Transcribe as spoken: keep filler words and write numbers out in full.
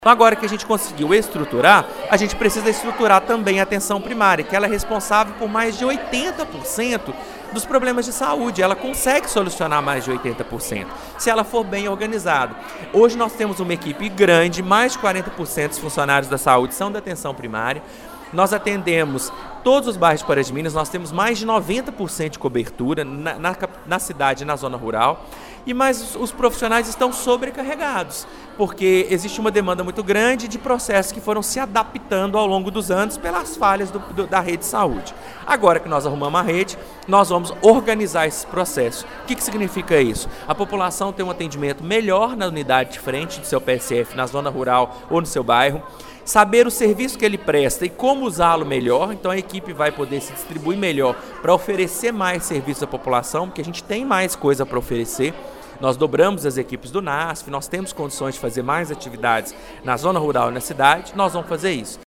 Então, agora que a gente conseguiu estruturar, a gente precisa estruturar também a atenção primária, que ela é responsável por mais de oitenta por cento dos problemas de saúde. Ela consegue solucionar mais de oitenta por cento, se ela for bem organizada. Hoje nós temos uma equipe grande, mais de quarenta por cento dos funcionários da saúde são da atenção primária. Nós atendemos todos os bairros de Pará de Minas, nós temos mais de noventa por cento de cobertura na, na, na cidade e na zona rural. E mais os, os profissionais estão sobrecarregados, porque existe uma demanda muito grande de processos que foram se adaptando ao longo dos anos pelas falhas do, do, da rede de saúde. Agora que nós arrumamos a rede, nós vamos organizar esses processos. O que, que significa isso? A população tem um atendimento melhor na unidade de frente do seu P S F, na zona rural ou no seu bairro. Saber o serviço que ele presta e como usá-lo melhor, então a equipe vai poder se distribuir melhor para oferecer mais serviço à população, porque a gente tem mais coisa para oferecer. Nós dobramos as equipes do N A S F, nós temos condições de fazer mais atividades na zona rural e na cidade, nós vamos fazer isso.